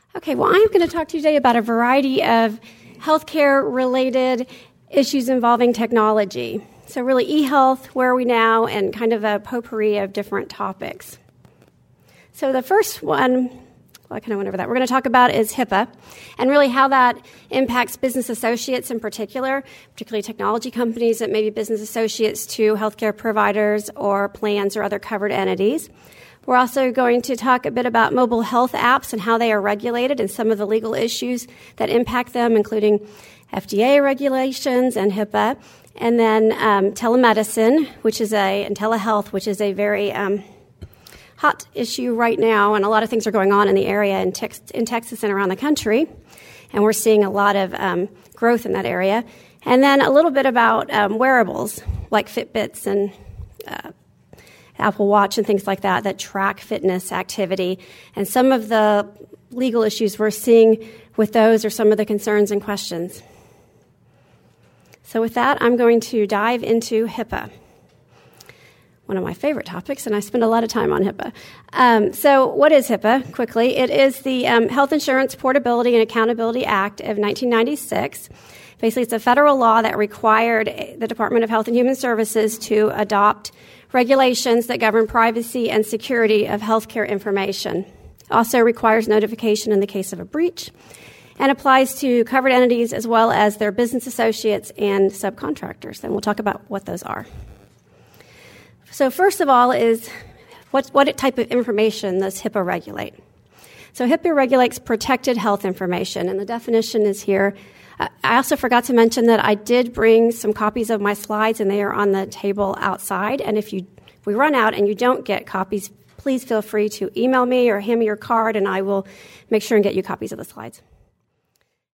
Okay, well, I'm going to talk to you today about a variety of healthcare-related issues involving technology. So really, e-health, where are we now, and kind of a potpourri of different topics. So the first one, I kind of went over that, we're going to talk about is HIPAA, and really how that impacts business associates in particular, particularly technology companies that may be business associates to healthcare providers or plans or other covered entities. We're also going to talk a bit about mobile health apps and how they are regulated and some of the legal issues that impact them, including FDA regulations and HIPAA. And then telemedicine, and telehealth, which is a very hot issue right now, and a lot of things are going on in the area in Texas and around the country. And we're seeing a lot of growth in that area. And then a little bit about wearables, like Fitbits and Apple Watch and things like that track fitness activity. And some of the legal issues we're seeing with those are some of the concerns and questions. So with that, I'm going to dive into HIPAA, one of my favorite topics, and I spend a lot of time on HIPAA. So what is HIPAA, quickly? It is the Health Insurance Portability and Accountability Act of 1996. Basically, it's a federal law that required the Department of Health and Human Services to adopt regulations that govern privacy and security of healthcare information. It also requires notification in the case of a breach and applies to covered entities as well as their business associates and subcontractors. And we'll talk about what those are. So first of all is what type of information does HIPAA regulate? So HIPAA regulates protected health information, and the definition is here. I also forgot to mention that I did bring some copies of my slides, and they are on the table outside. And if we run out and you don't get copies, please feel free to email me or hand me your card, and I will make sure and get you copies of the slides.